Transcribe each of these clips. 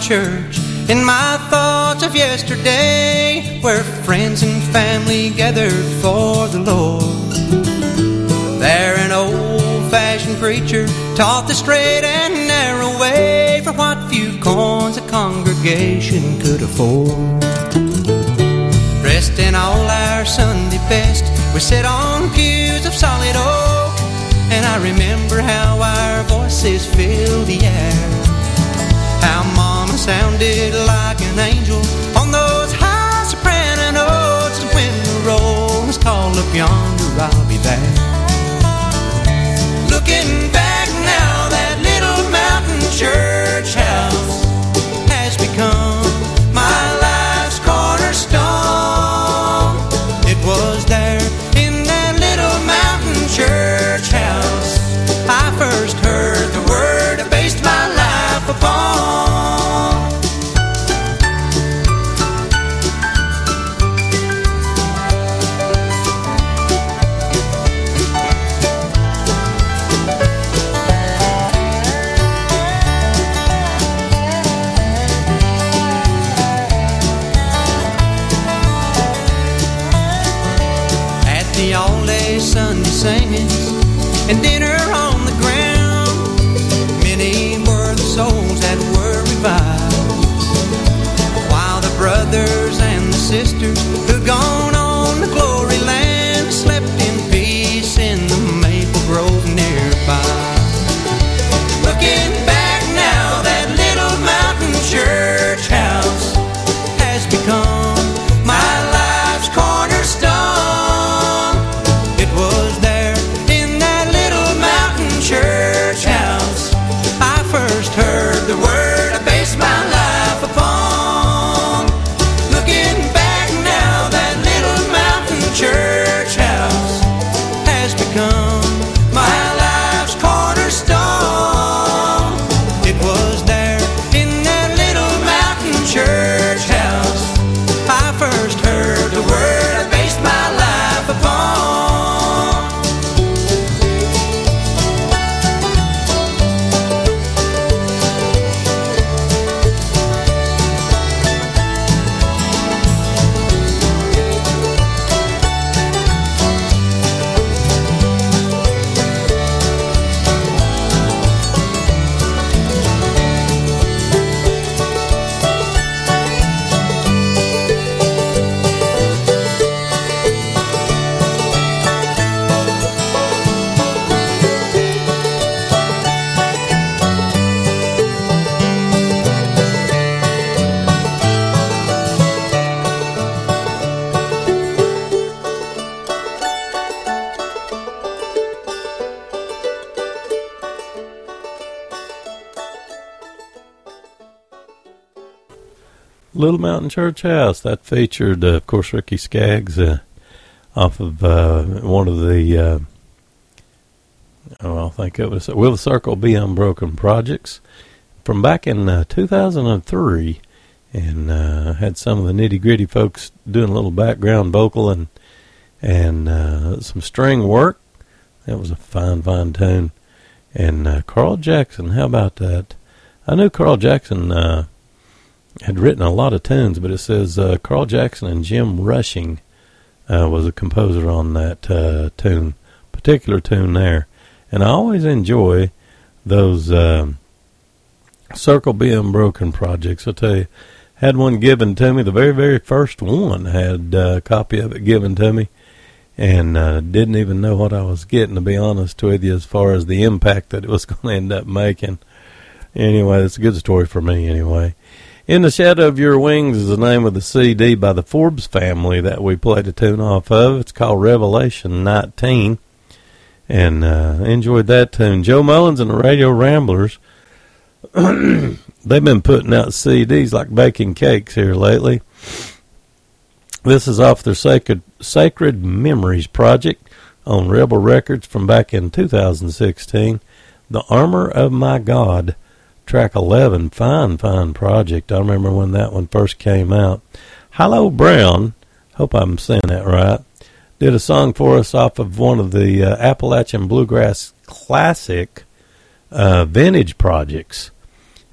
church, in my thoughts of yesterday, where friends and family gathered for the Lord. There an old-fashioned preacher taught the straight and narrow way for what few coins a congregation could afford. Dressed in all our Sunday best, we sit on pews of solid oak, and I remember how our voices filled the air, how Mama sounded like an angel on those high soprano notes, and when the roll was called up yonder, I'll be there. Looking back now, that little mountain church house has become my life's cornerstone. It was there in that little mountain church house I first heard the word I based my life upon. The all-day Sunday singings and dinner on the ground, many were the souls that were revived, while the brothers and the sisters who'd gone on to glory land slept in peace in the maple grove nearby. Looking back now, that little mountain church house has become my life's cornerstone. Church house I first heard the word I based my life upon. Looking back now, that little mountain church house has become my life's cornerstone. It was there in that little mountain church house I first heard the word I based my life upon. Little Mountain Church House, that featured, of course, Ricky Skaggs off of one of the, I think it was Will the Circle Be Unbroken projects from back in 2003, and had some of the Nitty Gritty folks doing a little background vocal and some string work. That was a fine tune. And Carl Jackson, how about that? I knew Carl Jackson had written a lot of tunes, but it says Carl Jackson and Jim Rushing was a composer on that particular tune there. And I always enjoy those Circle Be Unbroken projects. I'll tell you, had one given to me, the very, very first one had a copy of it given to me, and didn't even know what I was getting, to be honest with you, as far as the impact that it was going to end up making. Anyway, it's a good story for me anyway. In the Shadow of Your Wings is the name of the CD by the Forbes family that we played a tune off of. It's called Revelation 19, and enjoyed that tune. Joe Mullins and the Radio Ramblers, they've been putting out CDs like baking cakes here lately. This is off their Sacred Memories project on Rebel Records from back in 2016. The Armor of My God, track 11, fine project. I remember when that one first came out. Hilo Brown, hope I'm saying that right, did a song for us off of one of the Appalachian Bluegrass Classic vintage projects.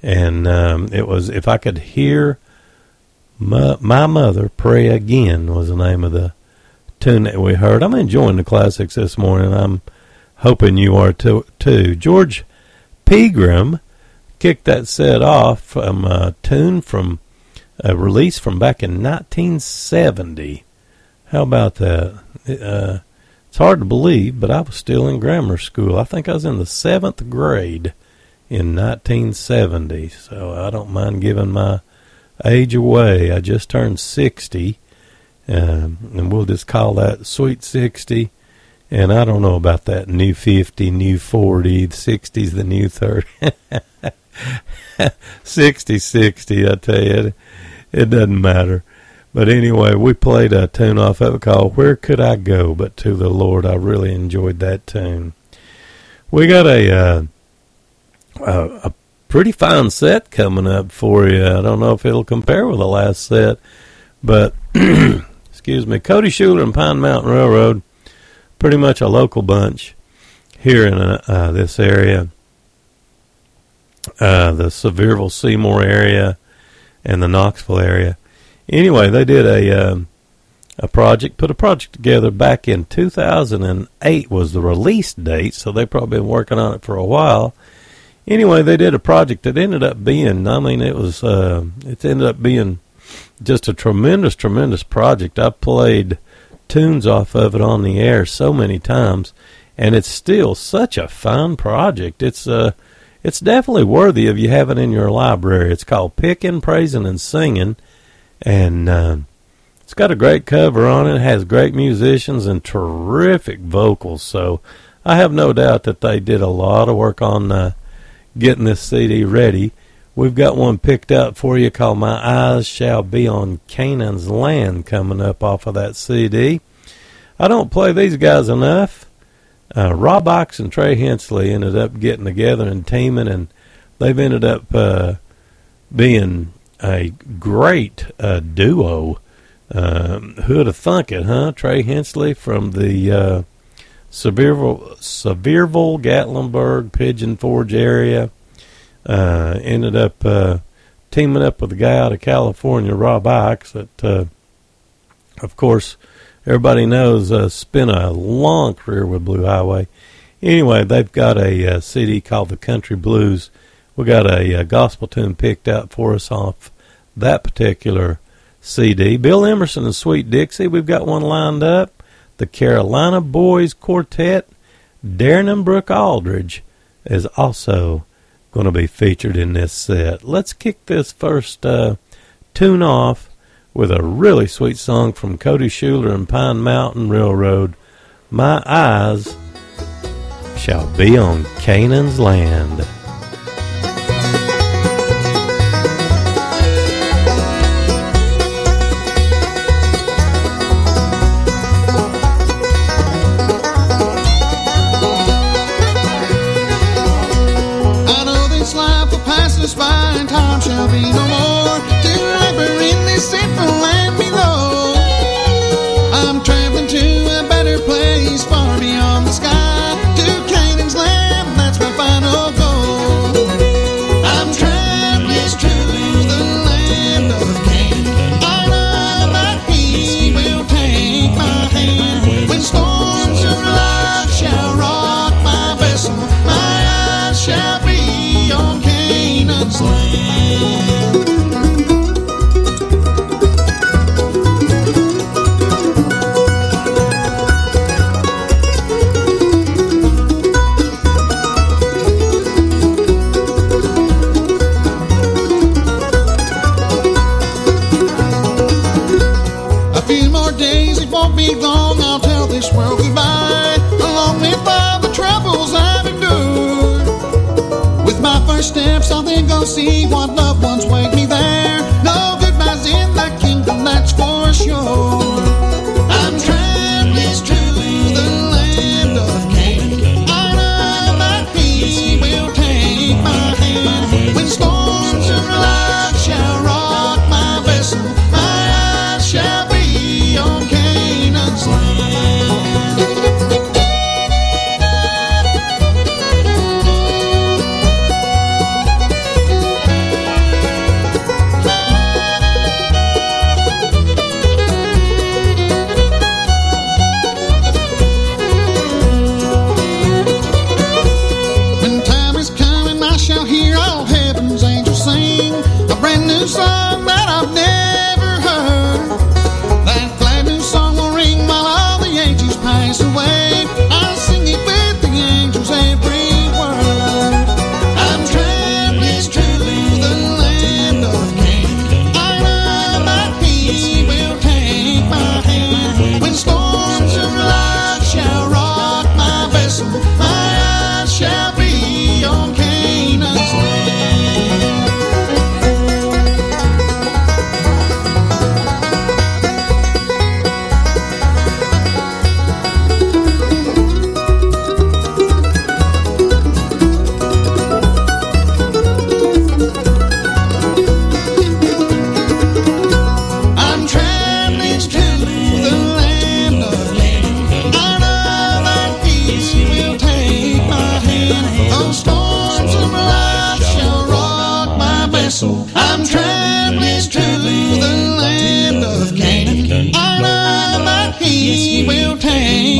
And it was If I Could Hear My Mother Pray Again was the name of the tune that we heard. I'm enjoying the classics this morning. I'm hoping you are too. George Pegram kicked that set off from a tune from a release from back in 1970. How about that? It's hard to believe, but I was still in grammar school. I think I was in the 7th grade in 1970, so I don't mind giving my age away. I just turned 60, and we'll just call that Sweet 60. And I don't know about that new 50, new 40, 60's the new 30. 60, I tell you, it doesn't matter. But anyway, we played a tune off of it called Where Could I Go But to the Lord. I really enjoyed that tune. We got a pretty fine set coming up for you. I don't know if it'll compare with the last set, but excuse me, Cody Schuler and Pine Mountain Railroad, pretty much a local bunch here in this area, the Sevierville, Seymour area, and the Knoxville area. Anyway, they did put a project together back in 2008 was the release date, so they've probably been working on it for a while. Anyway, they did a project that ended up being, it ended up being just a tremendous project. I played tunes off of it on the air so many times, and it's still such a fun project. It's definitely worthy of you having in your library. It's called Pickin', Praising, and Singing, and it's got a great cover on it. It has great musicians and terrific vocals, so I have no doubt that they did a lot of work on getting this CD ready. We've got one picked out for you called My Eyes Shall Be on Canaan's Land coming up off of that CD. I don't play these guys enough. Rob Ox and Trey Hensley ended up getting together and teaming, and they've ended up being a great duo. Who'd have thunk it, huh? Trey Hensley from the Sevierville, Gatlinburg, Pigeon Forge area, ended up teaming up with a guy out of California, Rob Ox, that, of course, everybody knows spent a long career with Blue Highway. Anyway, they've got a CD called The Country Blues. We got a gospel tune picked out for us off that particular CD. Bill Emerson and Sweet Dixie, we've got one lined up. The Carolina Boys Quartet, Darren and Brooke Aldridge is also going to be featured in this set. Let's kick this first tune off with a really sweet song from Cody Schuler and Pine Mountain Railroad, My Eyes Shall Be on Canaan's Land. By and time shall be no more to labor in this sinful land below. I'm traveling to a better place far beyond the sky, to Canaan's land, that's my final goal. I'm traveling to the land of Canaan. I know that He will take my hand when storms of life shall rock my vessel. My eyes shall be on Canaan's land. A few more days, it won't be long, I'll tell this world goodbye, along with all the troubles I've endured. With my first steps, I'll then go see what loved ones wait me there. No goodbyes in the kingdom, that's for sure. I'm traveling to the land of Canaan. I know that He will take my hand when storms of life shall rock my vessel. My eyes shall be on Canaan's land.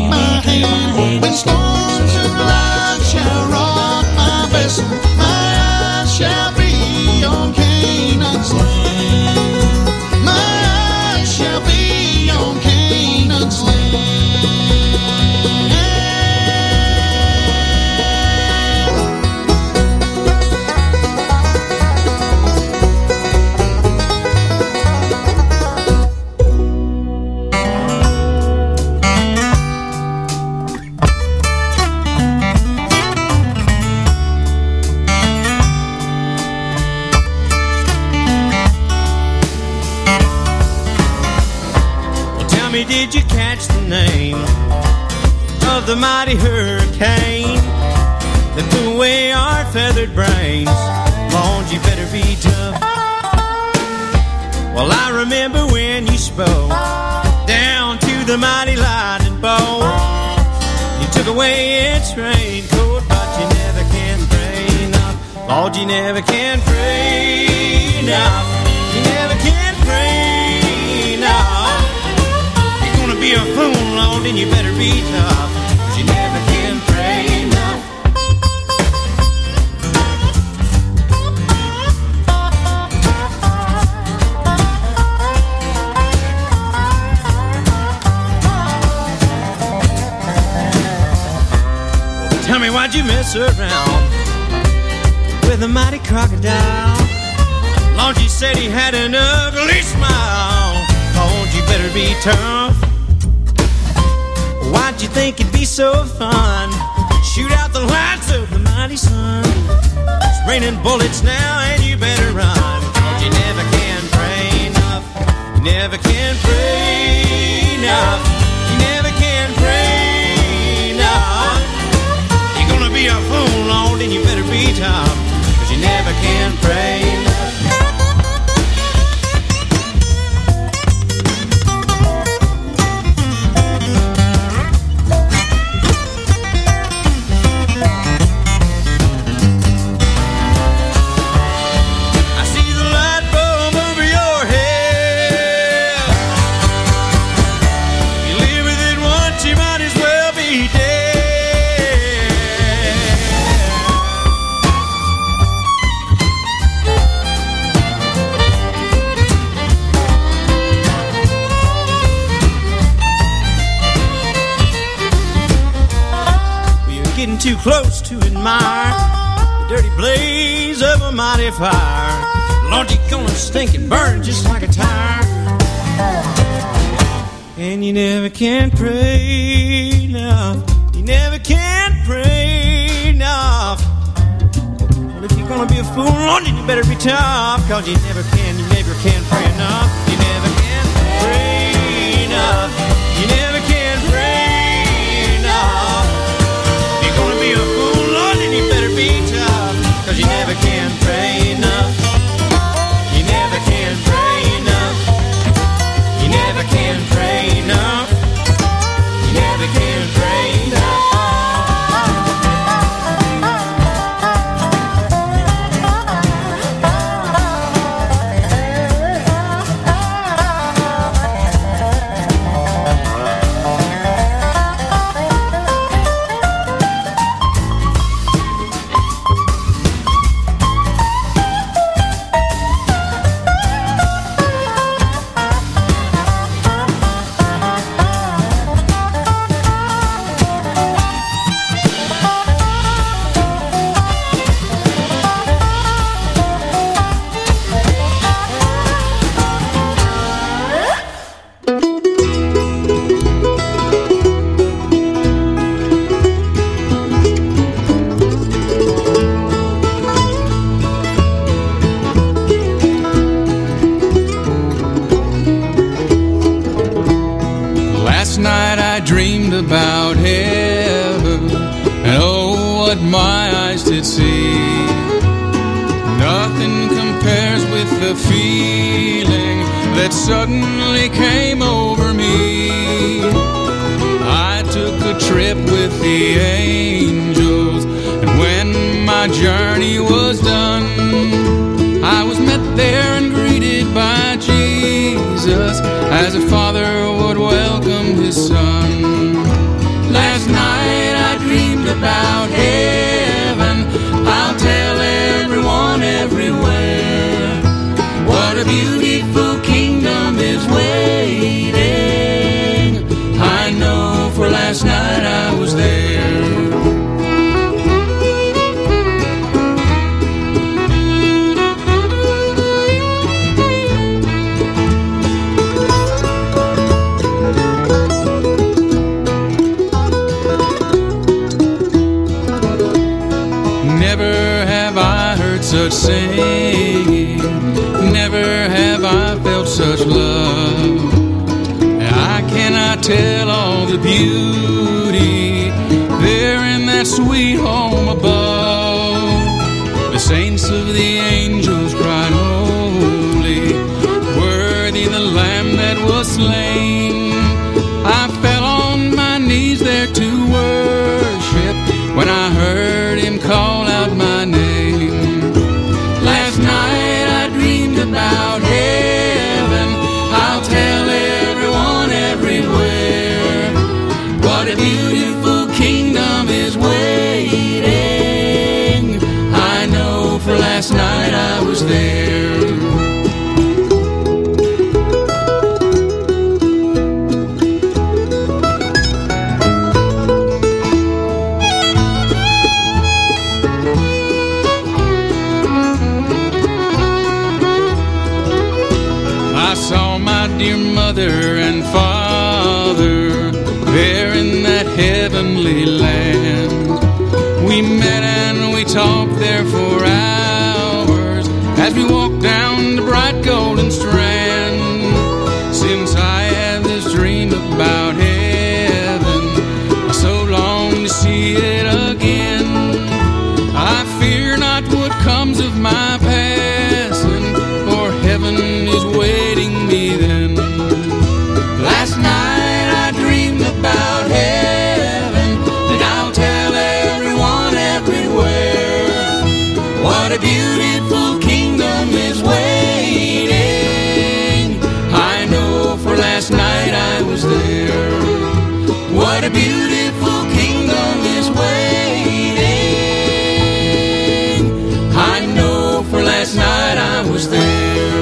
my hand. When storms of life shall rock my vessel, my eyes shall be on Canaan's land. My eyes shall be on Canaan's land. Did you catch the name of the mighty hurricane that blew away our feathered brains? Lord, you better be tough. Well, I remember when you spoke down to the mighty lightning bolt. You took away its raincoat, but you never can pray enough. Lord, you never can pray enough. You never can pray enough. Be a fool, Lord, then you better be tough, 'cause you never can pray enough. Well, tell me, why'd you mess around with a mighty crocodile? Lord, you said he had an ugly smile. Lord, you better be tough. Why'd you think it'd be so fun? Shoot out the lights of the mighty sun. It's raining bullets now and you better run. 'Cause you never can pray enough. You never can pray enough. You never can pray enough. You're gonna be a fool, Lord, and you better be tough. 'Cause you never can pray enough. Too close to admire the dirty blaze of a mighty fire. Lord, you're gonna stink and burn just like a tire. And you never can pray enough. You never can pray enough. Well, if you're gonna be a fool, Lord, then you better be tough. 'Cause you never can pray enough. You never can pray enough. You never can pray enough. Gonna be a fool, Lord, and you better be tough. 'Cause you never can pray enough. You never can pray enough. You never can pray enough. You never can pray enough. About heaven, and oh, what my eyes did see. Nothing compares with the feeling that suddenly came over me. I took a trip with the angels, and when my journey was done, I was met there and greeted by Jesus as a father would welcome his son. but singing. Never have I felt such love. I cannot tell all the beauty there in that sweet home above. The saints of the angels cried, holy, worthy the Lamb that was slain. I fell on my knees there to worship when I heard him call out my name. Last night I dreamed about heaven. I'll tell everyone everywhere what a beautiful kingdom is waiting. I know, for last night I was there. Dear mother and father, there in that heavenly land. We met and we talked there for hours as we walked down the bright golden strand. Since I had this dream about heaven, I so long to see it again. I fear not what comes of my passing, for heaven is waiting me then. Last night I dreamed about heaven, and I'll tell everyone everywhere what a beautiful kingdom is waiting. I know, for last night I was there. What a beautiful kingdom is waiting. I know, for last night I was there.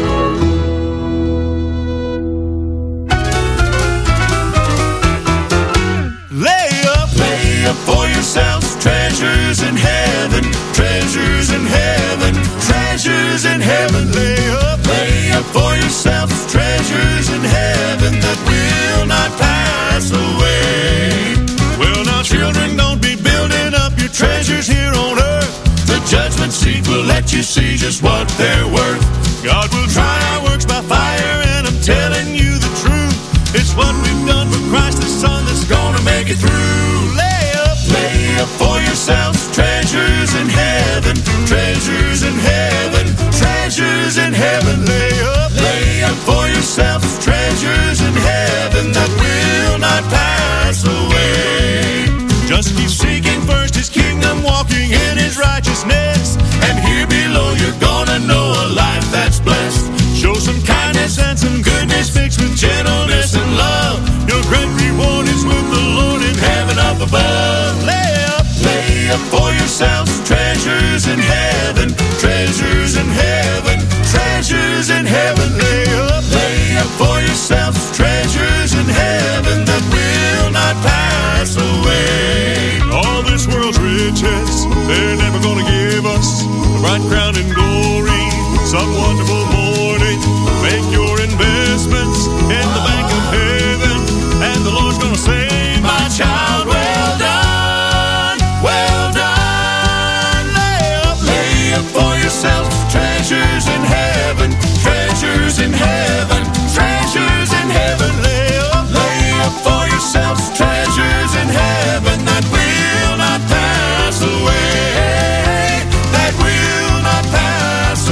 For yourselves treasures in heaven, treasures in heaven, treasures in heaven. Lay up for yourselves treasures in heaven that will not pass away. Well, now children, don't be building up your treasures here on earth. The judgment seat will let you see just what they're worth. God will try our works by fire, and I'm telling you the truth. It's what we've done for Christ the Son that's gonna make it through. Lay up for yourselves treasures in heaven, treasures in heaven, treasures in heaven. Lay up for yourselves treasures in heaven that will not pass away. Just keep seeking first His kingdom, walking in His righteousness, and here below you're gonna know a life that's blessed. Show some kindness and some goodness mixed with gentleness and love. Your great reward is with the Lord in heaven up above. Lay up for yourselves treasures in heaven, treasures in heaven, treasures in heaven. Lay up for yourselves treasures in heaven that will not pass away. All this world's riches, they're never gonna give us a bright crown and glory. Some wonderful morning, make your investments in the bank of heaven, and the Lord's gonna say, my child, well done, well done. Lay up for yourself treasures in heaven, treasures in heaven, treasures in heaven. Lay up for yourself treasures in heaven that will not pass away, that will not pass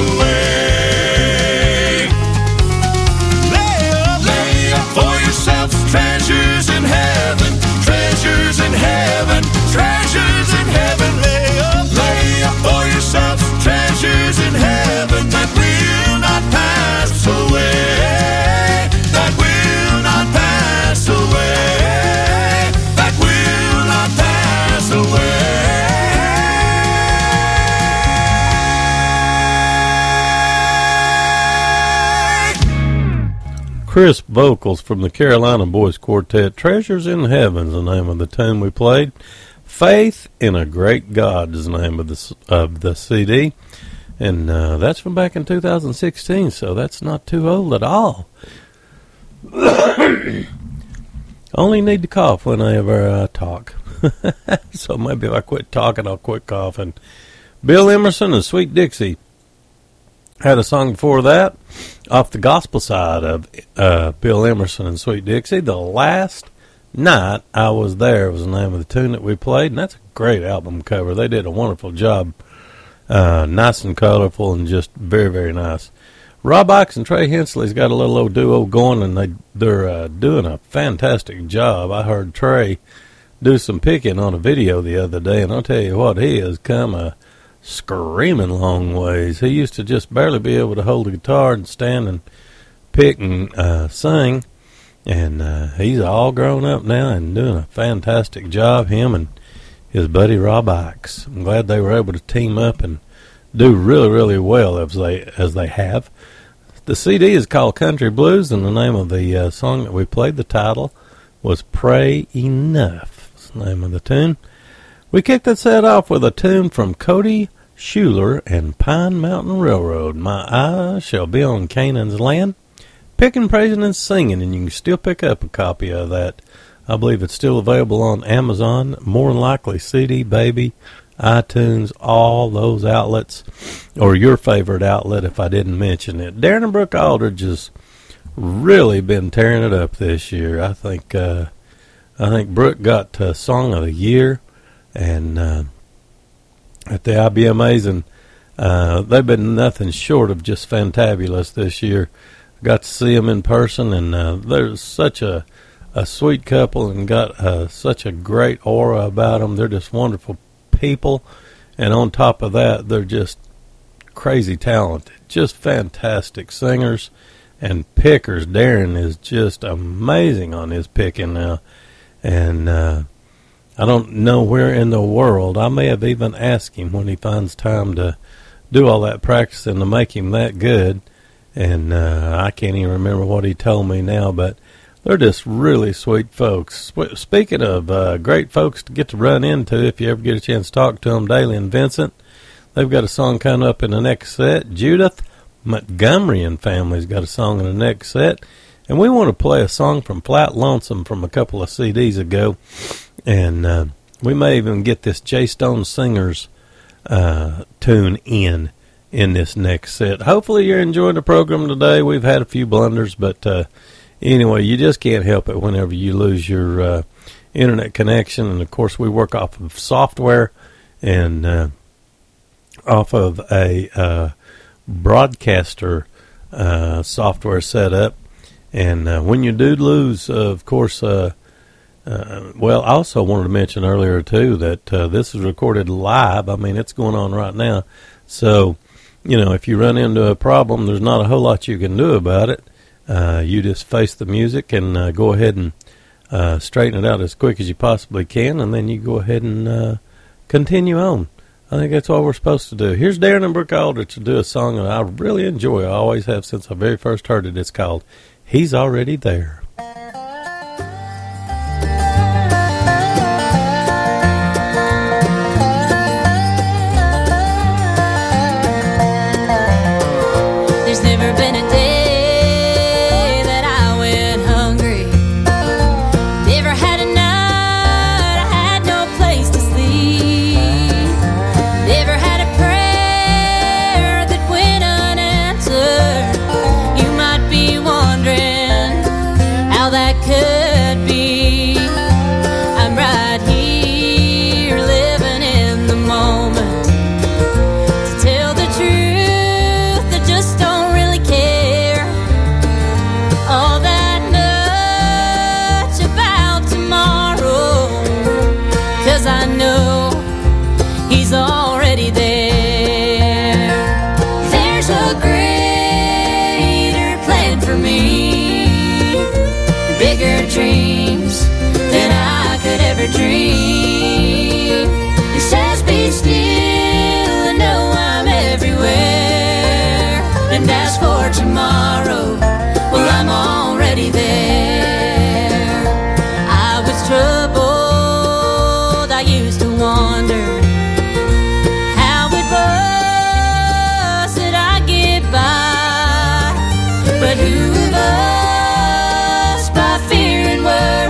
away. Lay up for yourself treasures in heaven, treasures in heaven, treasures in heaven. Lay up for yourself treasures in heaven that will not pass away, that will not pass away, that will not pass away. Crisp vocals from the Carolina Boys Quartet. Treasures in Heaven's the name of the tune we played. Faith in a Great God is the name of the CD. And that's from back in 2016, so that's not too old at all. Only need to cough whenever I talk. So maybe if I quit talking, I'll quit coughing. Bill Emerson and Sweet Dixie Had a song before that off the gospel side of Bill Emerson and Sweet Dixie. The Last Night I Was There was the name of the tune that we played, and that's a great album cover. They did a wonderful job. Nice and colorful and just very, very nice. Rob Ickes and Trey Hensley's got a little old duo going, and they're doing a fantastic job. I heard Trey do some picking on a video the other day, and I'll tell you what, he has come a screaming long ways. He used to just barely be able to hold a guitar and stand and pick and sing, and he's all grown up now and doing a fantastic job, him and his buddy Rob Ickes. I'm glad they were able to team up and do really, really well as they have. The CD is called Country Blues, and the name of the song that we played, the title, was Pray Enough. That's the name of the tune. We kicked that set off with a tune from Cody Schuler and Pine Mountain Railroad, My Eyes Shall Be on Canaan's Land. Picking, praising, and singing, and you can still pick up a copy of that. I believe it's still available on Amazon, more than likely CD Baby, iTunes, all those outlets, or your favorite outlet if I didn't mention it. Darren and Brooke Aldridge has really been tearing it up this year. I think Brooke got Song of the Year, and at the IBMAs, and they've been nothing short of just fantabulous this year. Got to see them in person, and they're such a sweet couple and got such a great aura about them. They're just wonderful people, and on top of that, they're just crazy talented, just fantastic singers and pickers. Darren is just amazing on his picking now, and I don't know where in the world. I may have even asked him when he finds time to do all that practicing to make him that good, and I can't even remember what he told me now, but they're just really sweet folks. Speaking of great folks to get to run into, if you ever get a chance to talk to them, Daly and Vincent, they've got a song coming up in the next set. Judith Montgomery and family's got a song in the next set. And we want to play a song from Flat Lonesome from a couple of CDs ago. And we may even get this Jay Stone Singers tune in this next set. Hopefully you're enjoying the program today. We've had a few blunders, but anyway, you just can't help it whenever you lose your internet connection. And, of course, we work off of software and off of a broadcaster software setup. And when you do lose, of course, well, I also wanted to mention earlier, too, that this is recorded live. I mean, it's going on right now. So, you know, if you run into a problem, there's not a whole lot you can do about it. You just face the music and go ahead and straighten it out as quick as you possibly can, and then you go ahead and continue on. I think that's what we're supposed to do. Here's Darren and Brooke Aldridge to do a song that I really enjoy. I always have since I very first heard it. It's called He's Already There. There's never been a day that I went hungry. Never had a night I had no place to sleep. Never had a prayer that went unanswered. You might be wondering how that could be. I'm right here living in the moment. To tell the truth, I just don't really care all that much about tomorrow, 'cause I know He's already there. There's a greater plan for me, bigger dreams than I could ever dream. He says be still and know I'm everywhere. And as for tomorrow, well, I'm already there. I was troubled, I used to wonder how it was that I get by. But who of us by fear and worry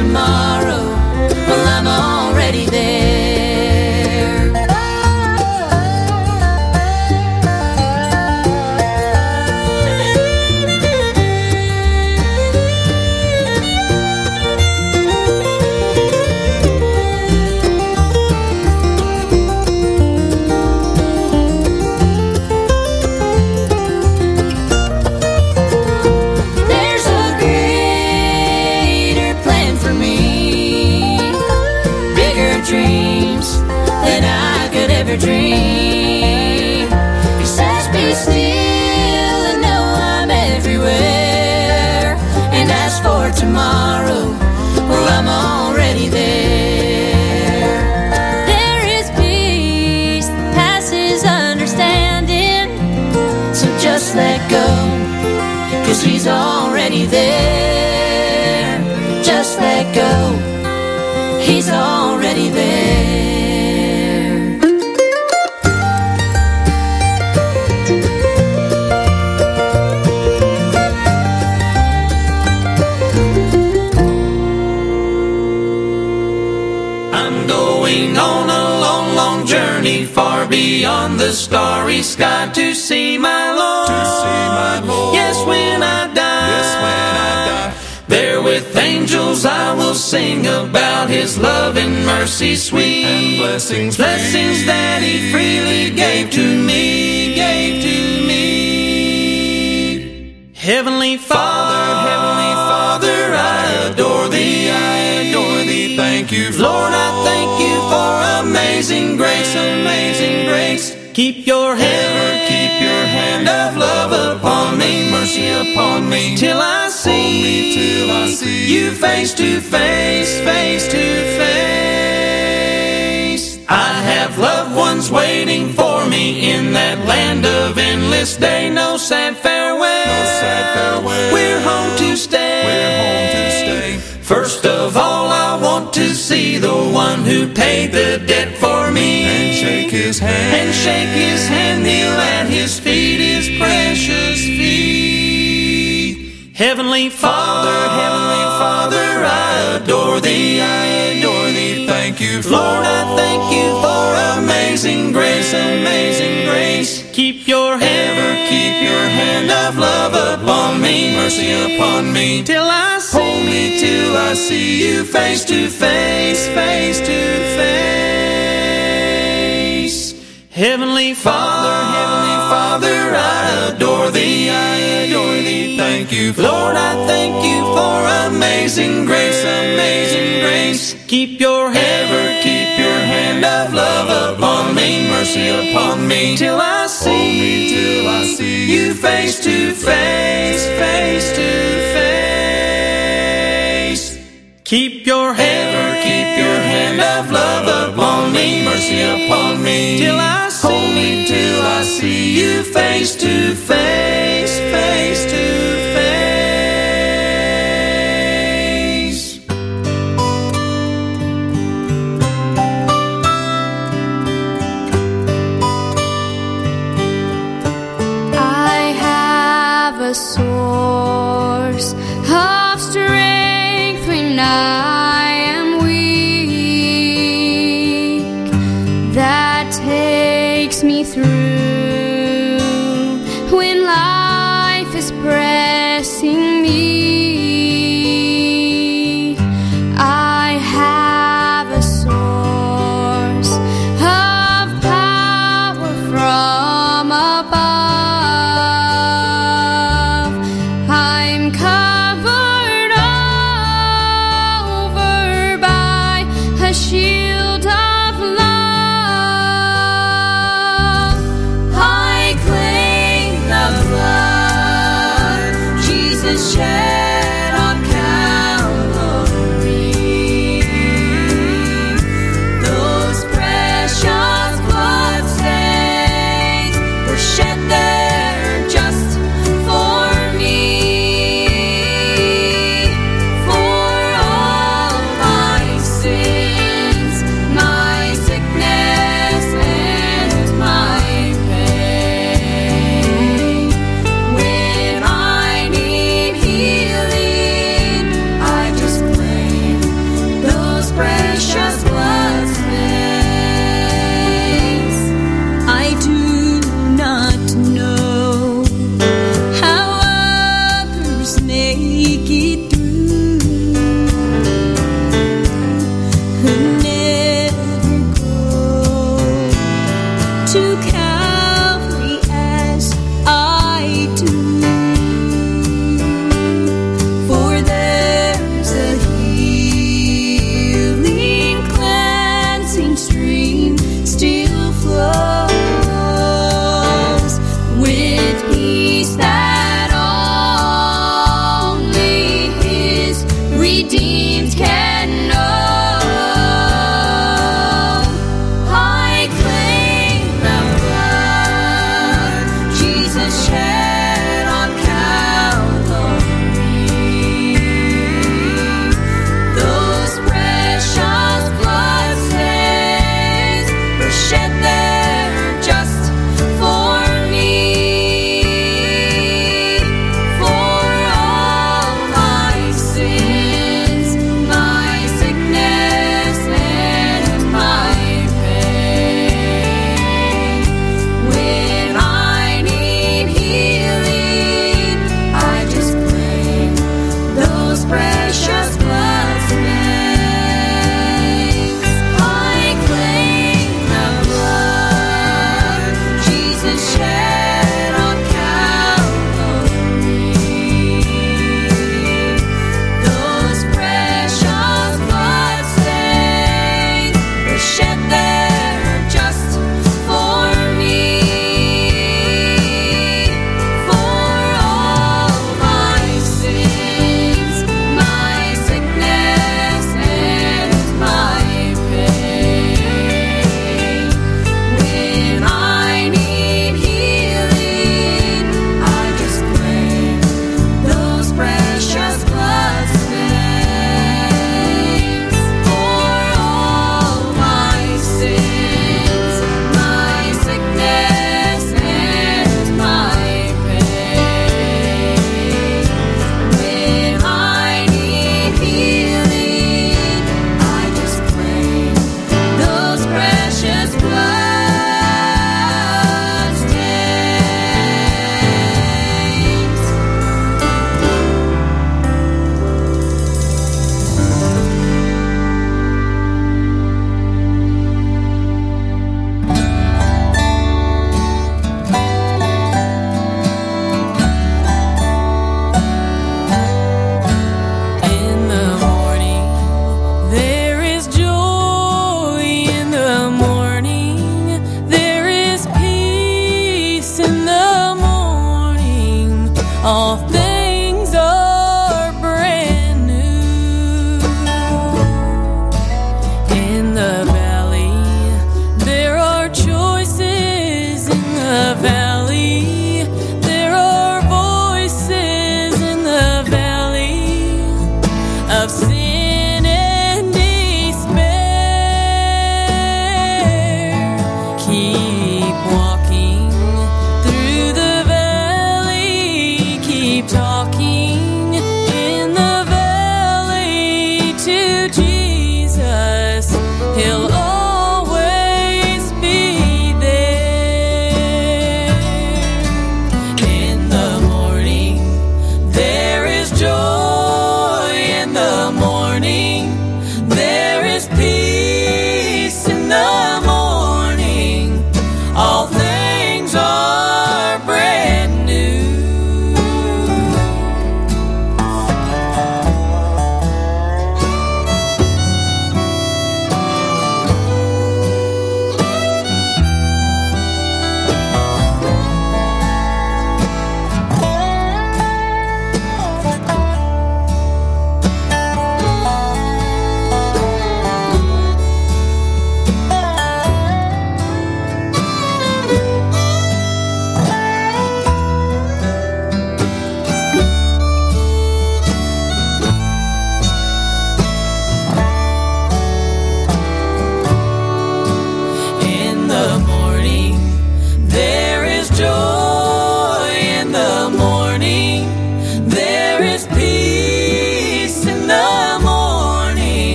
tomorrow, well, I'm already there. Dream. He says be still and know I'm everywhere. And as for tomorrow, well, I'm already there. There is peace that passes understanding, so just let go, 'cause he's already there. Just let go, he's already there. On a long, long journey far beyond the starry sky to see my Lord. To see my Lord. Yes, when I die. Yes, when I die. There with angels I will sing about His love and mercy sweet. And blessings that He freely gave to me, Heavenly Father, I adore Thee, Thank you, Lord, I thank You for amazing grace. Keep Your hand of love upon me, mercy upon me, till I see You face to face. I have loved ones waiting for me in that land of endless day. No sad farewell. We're home to stay. First of all, I want to see the one who paid the debt for me, and shake his hand, kneel at His feet, His precious feet. Heavenly Father, I adore Thee, Thank you, Lord, I thank You for amazing grace. Keep Your hand of love upon me, mercy upon me, till I see You face to face. Heavenly Father, I adore Thee, Thank you, Lord, I thank You for amazing grace. Keep Your hand of love upon me, mercy upon me, till I see You face to face. Keep Your hand of love upon me, mercy upon me, till I see You face to face. I have a source of strength when I am weak, that takes me through when life is pressing me. I have a source of power from above. I'm covered over by a shield of love. I claim the blood Jesus shed on Calvary. Those precious blood stains were shed there just for me. For all my sins, my sickness and my pain. When I need healing,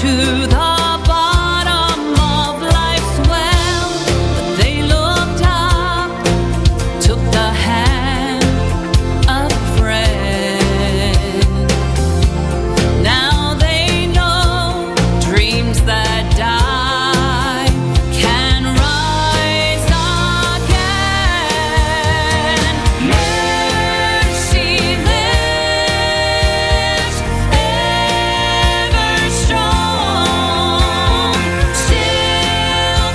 to the bottom of life's well, but they looked up, took the hand of a friend. Now they know dreams that die can rise again. Mercy lives ever strong, still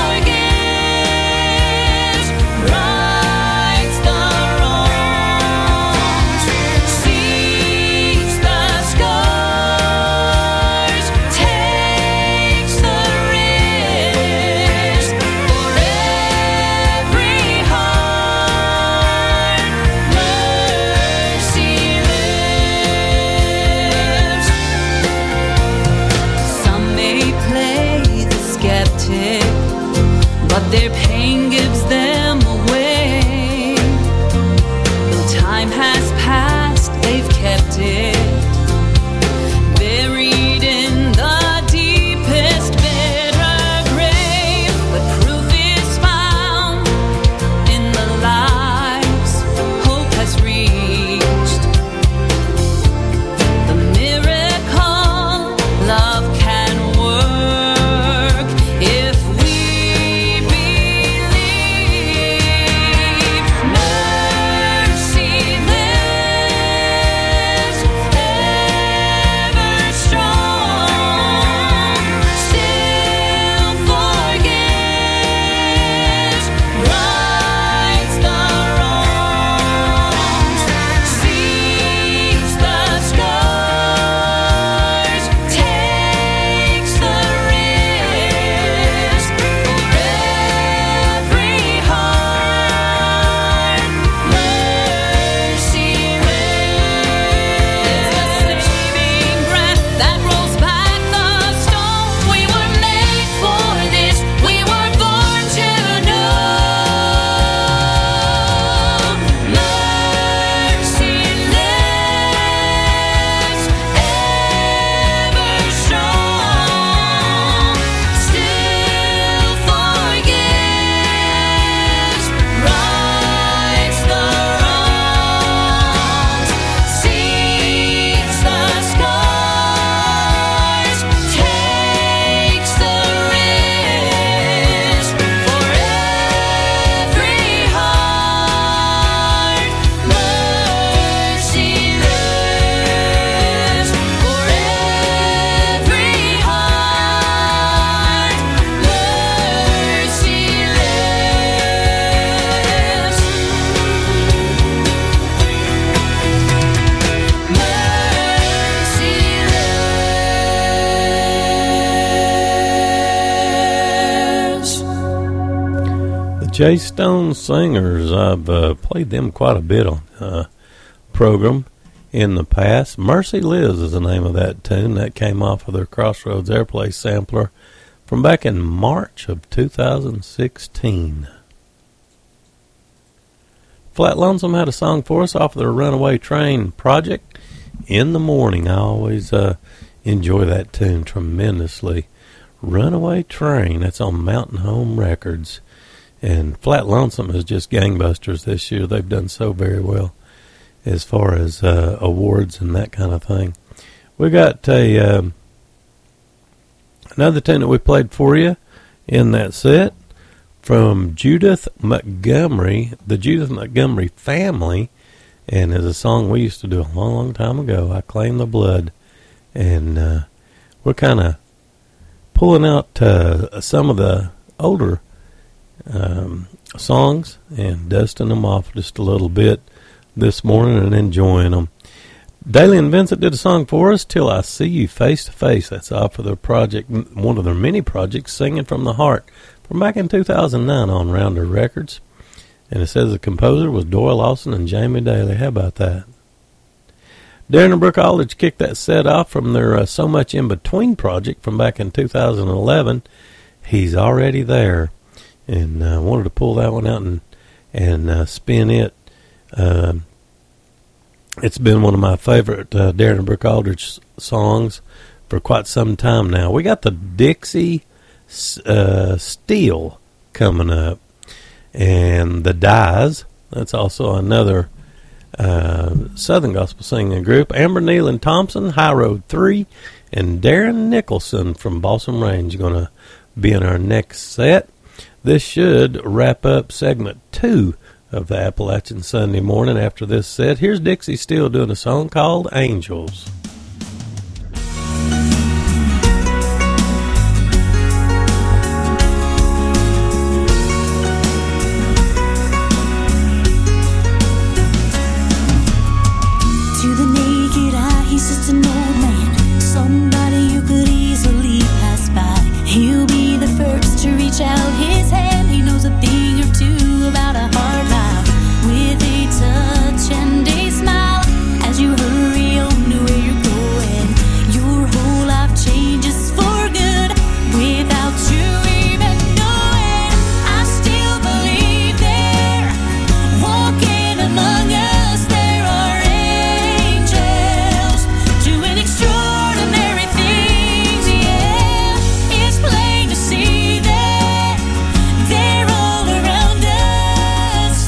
forgives, rights the wrongs, sees the scars, takes the risk for every heart. Mercy lives. Some may play the skeptic, but their pain gives them away. Though time has passed, they've kept it buried in the deepest bitter grave. But proof is found in the lives hope has reached. The miracle love can work if we believe. Mercy lives ever strong, still forgives, rights the wrongs, sees the scars, takes the risk for every heart. Mercy lives. It's the saving breath that rolls back the stone. We were made for this. We were born to know. Mercy lives ever strong, still forgives, rights the wrongs, sees the scars, takes the risk for every heart. Mercy lives for every heart. Mercy lives. Mercy lives. The J Stone Singers, I've played them quite a bit on program in the past. Mercy Lives is the name of that tune. That came off of their Crossroads Airplay sampler from back in March of 2016. Flat Lonesome had a song for us off of their Runaway Train project, In the Morning. I always enjoy that tune tremendously. Runaway Train, that's on Mountain Home Records. And Flat Lonesome is just gangbusters this year. They've done so very well as far as awards and that kind of thing. We got another tune that we played for you in that set from Judith Montgomery, the Judith Montgomery Family, and is a song we used to do a long, long time ago, I Claim the Blood. And we're kind of pulling out some of the older songs and dusting them off just a little bit this morning and enjoying them. Daly and Vincent did a song for us, Till I See You Face to Face. That's off of their project, one of their many projects, Singing from the Heart, from back in 2009 on Rounder Records. And it says the composer was Doyle Lawson and Jamie Daly. How about that? Darren and Brooke Aldridge kicked that set off from their So Much In Between project from back in 2011. He's Already There. And wanted to pull that one out and spin it. It's been one of my favorite Darren and Brooke Aldridge songs for quite some time now. We got the Dixie Steel coming up, and the Dyes. That's also another Southern gospel singing group. Amber Neal and Thompson, High Road 3, and Darren Nicholson from Balsam Range going to be in our next set. This should wrap up segment 2 of the Appalachian Sunday Morning. After this set, here's Dixie Steele doing a song called Angels. To the naked eye, he's just an old man, somebody you could easily pass by. He'll be the first to reach out his hand. He knows a thing or two about a hard life, with a touch and a smile. As you hurry on to where you're going, your whole life changes for good without you even knowing. I still believe there, walking among us, there are angels doing extraordinary things. Yeah, it's plain to see that they're all around us.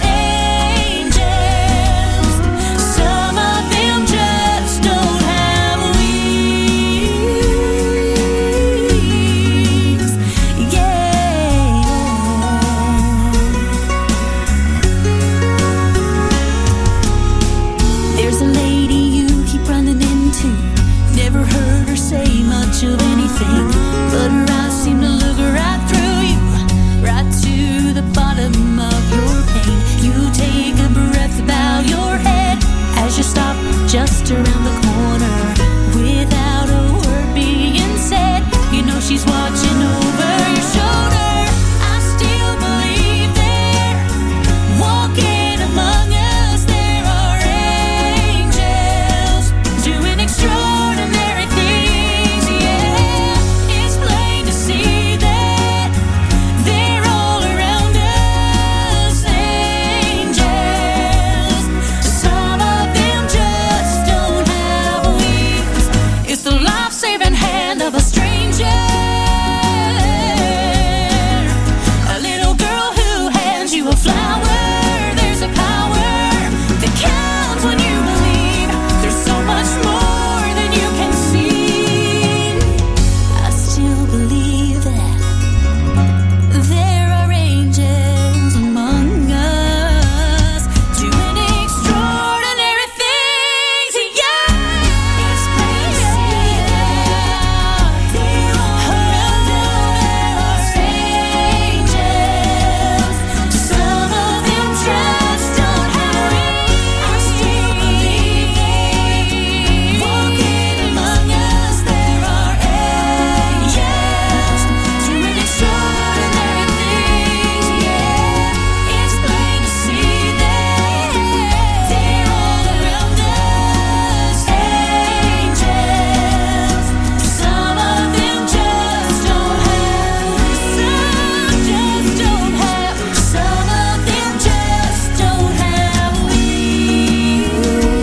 Angels, some of them just don't have wings. Yeah. There's a lady you keep running into. Never heard her say much of anything, but her eyes seem to look right through you, right to the bottom of your pain. You take a breath, bow your head as you stop just around the corner. Without a word being said, you know she's watching over your shoulder. I still believe there, walking among us, there are angels doing extraordinary things. Yeah, it's plain to see that they're all around us. Angels, some of them just don't have wings. It's the life-saving hand of a stranger, a little girl who hands you a flower. There's a power that counts when you believe. There's so much more than you can see. I still believe that there are angels among us doing extraordinary things. Yeah, it's plain to see that they're all around us. Angels, some of them just don't have wings. I still believe that walking among us, there are angels doing extraordinary things. Yeah, it's plain to see that they're all around us. Angels, some of them just don't have, some just don't have, some of them just don't have wings.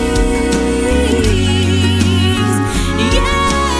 Yeah.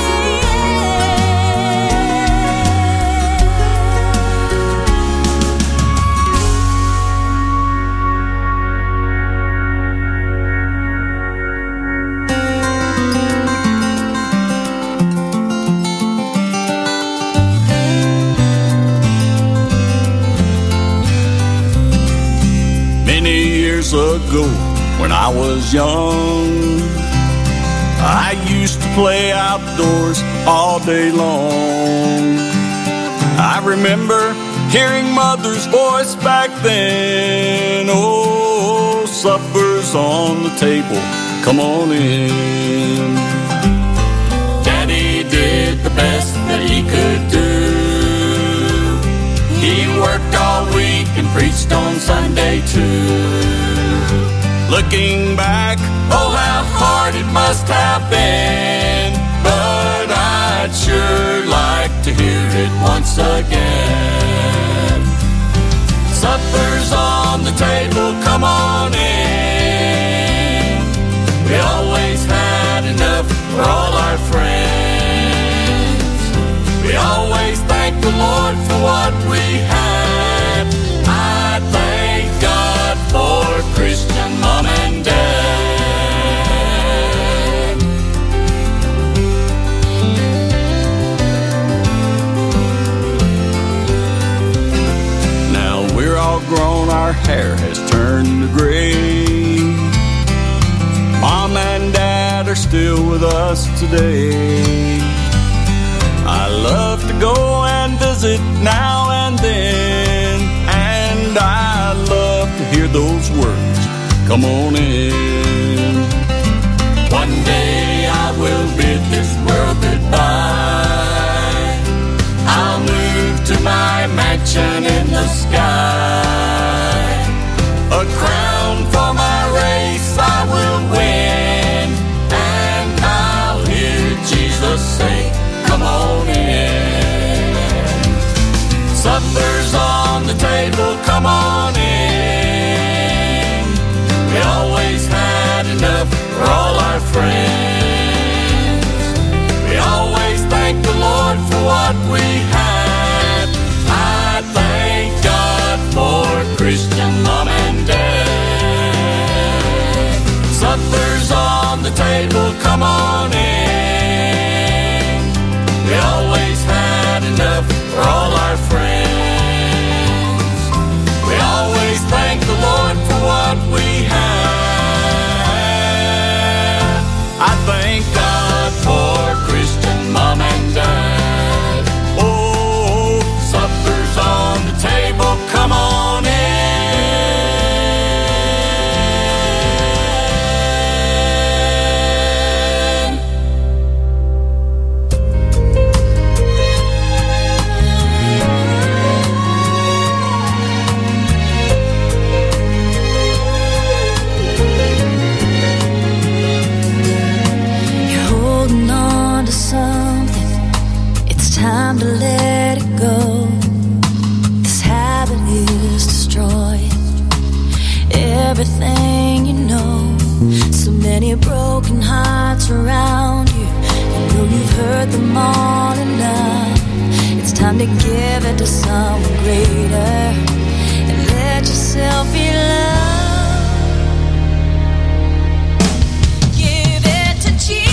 Many years ago, when I was young, I used to play outdoors all day long. I remember hearing Mother's voice back then. Oh, supper's on the table, come on in. Daddy did the best that he could do. He worked all week and preached on Sunday too. Looking back, oh how hard it must have been, but I'd sure like to hear it once again. Supper's on the table, come on in. We always had enough for all our friends. has turned to gray. Mom and Dad are still with us today. I love to go and visit now and then, and I love to hear those words, come on in. One day I will bid this world goodbye. I'll move to my mansion in the sky. A crown for my race I will win, and I'll hear Jesus say, come on in. Supper's on the table, come on in. We always had enough for all our friends. We always thank the Lord for what we had. I thank God for Christian Mom and Dad. Supper's on the table, come on in. We always had enough for all our friends. We always thank the Lord for what we had. I thank God for Christian Mom and Dad. Oh, supper's on the table, come on in. Time to let it go. This habit is destroying everything you know. So many broken hearts around you. You know you've heard them all enough. It's time to give it to someone greater and let yourself be loved. Give it to Jesus.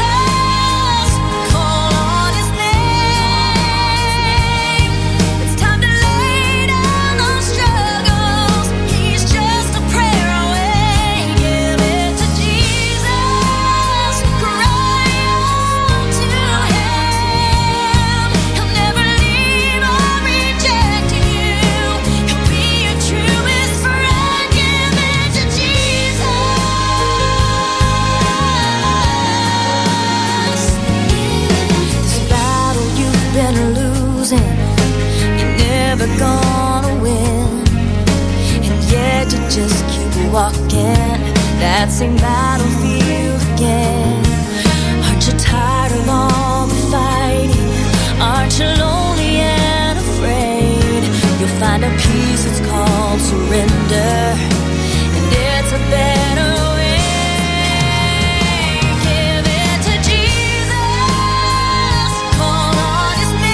Gonna win, and yet you just keep walking that same battlefield again. Aren't you tired of all the fighting? Aren't you lonely and afraid? You'll find a peace that's called surrender, and it's a better way. Give it to Jesus, call on His name.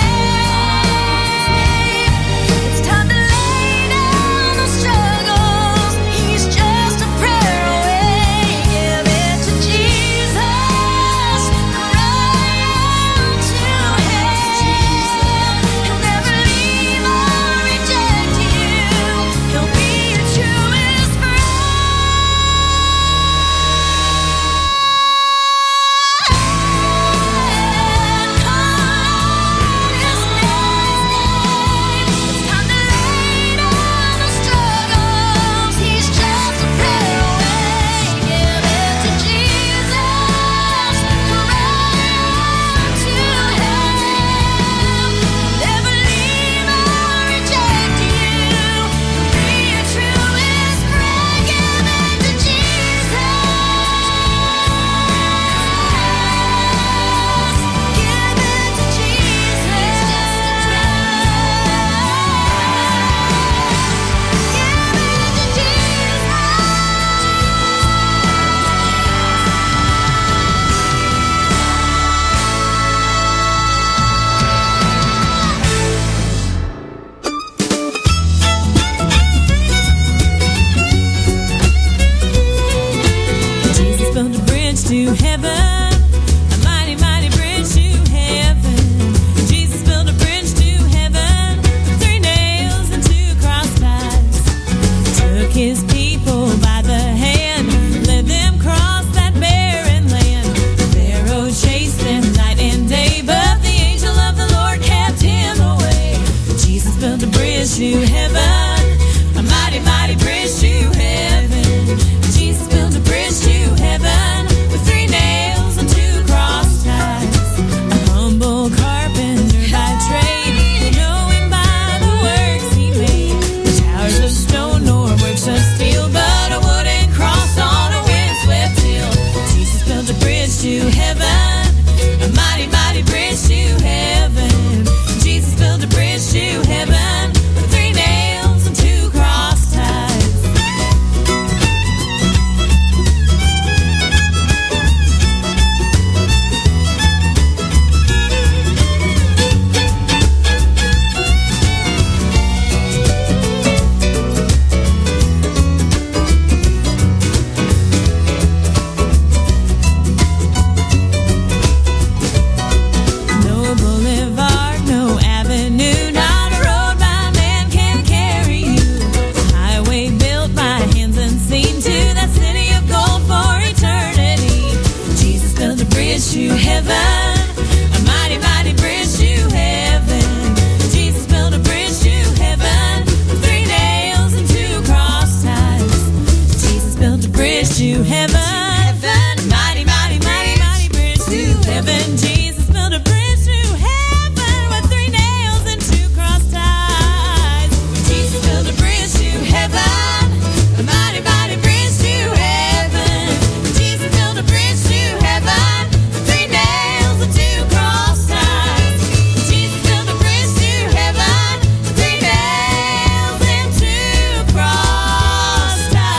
bridge to heaven. A mighty, mighty bridge to heaven. Jesus built a bridge to heaven. 3 nails and 2 cross ties. Jesus built a bridge to heaven. Mighty, mighty, mighty, mighty bridge to heaven. Jesus built a bridge to heaven with 3 nails and 2 cross ties. Jesus built a bridge to heaven. A mighty, mighty bridge to heaven. Jesus built a bridge to heaven. 3 nails and 2 cross ties. Jesus built a bridge to heaven. 3 nails and 2 cross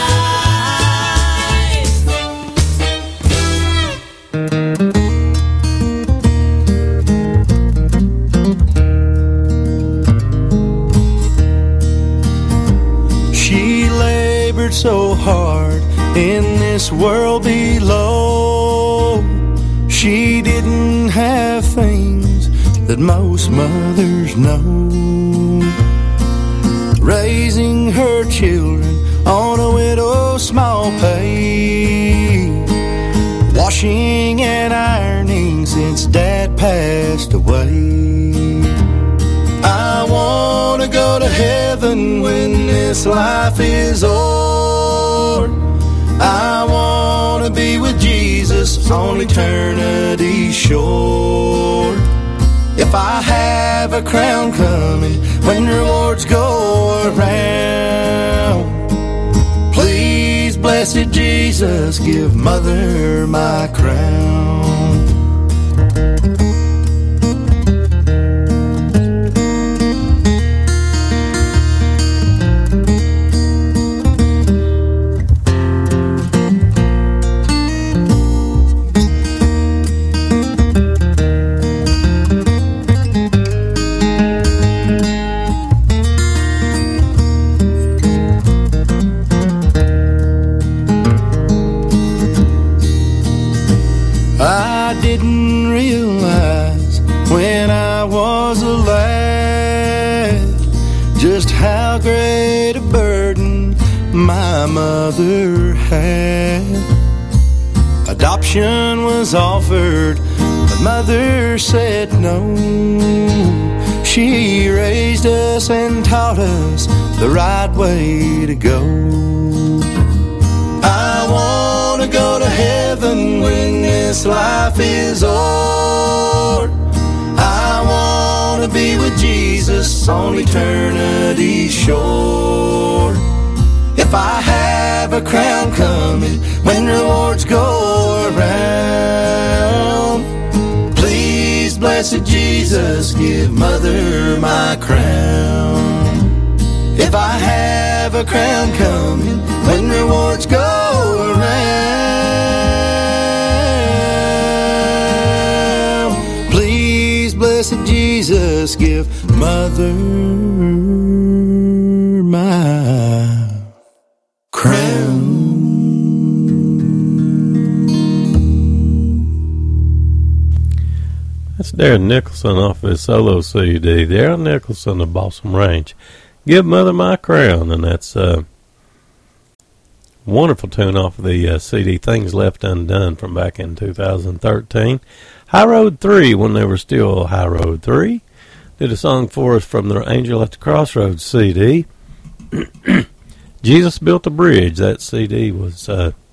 ties. She labored so hard in this world below. She didn't have things that most mothers know. Raising her children on a widow's small pay. Washing and ironing since Dad passed away. I want to go to heaven when this life is o'er. I want to be with Jesus on eternity's shore. If I have a crown coming when rewards go around, please, blessed Jesus, give Mother my crown. I didn't realize when I was a lad just how great a burden my mother had. Adoption was offered, but Mother said no. She raised us and taught us the right way to go. I want to go to heaven when this life is o'er. I want to be with Jesus on eternity's shore. If I have a crown coming when rewards go around, please, blessed Jesus, give Mother my crown. If I have a crown coming when rewards go around, please, blessed Jesus, give Mother my crown. That's Darren Nicholson off his solo CD. Darren Nicholson of Balsam Range. Give Mother My Crown, and that's a wonderful tune off of the CD Things Left Undone from back in 2013. High Road 3, when they were still High Road 3, did a song for us from the Angel at the Crossroads CD. Jesus Built a Bridge. That CD was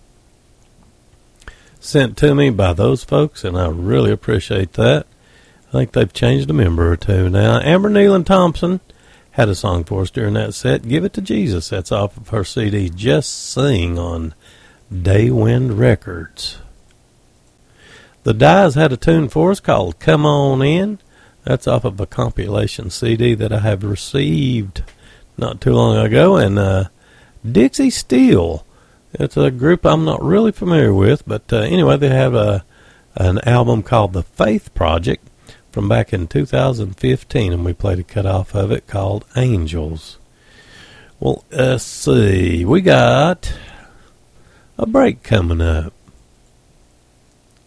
sent to me by those folks, and I really appreciate that. I think they've changed a member or two now. Amber Nealon Thompson had a song for us during that set, Give It to Jesus. That's off of her CD, Just Sing, on Daywind Records. The Dyes had a tune for us called Come On In. That's off of a compilation CD that I have received not too long ago. And Dixie Steele, it's a group I'm not really familiar with, but anyway, they have an album called The Faith Project from back in 2015, and we played a cut off of it called Angels. Well, let's see. We got a break coming up.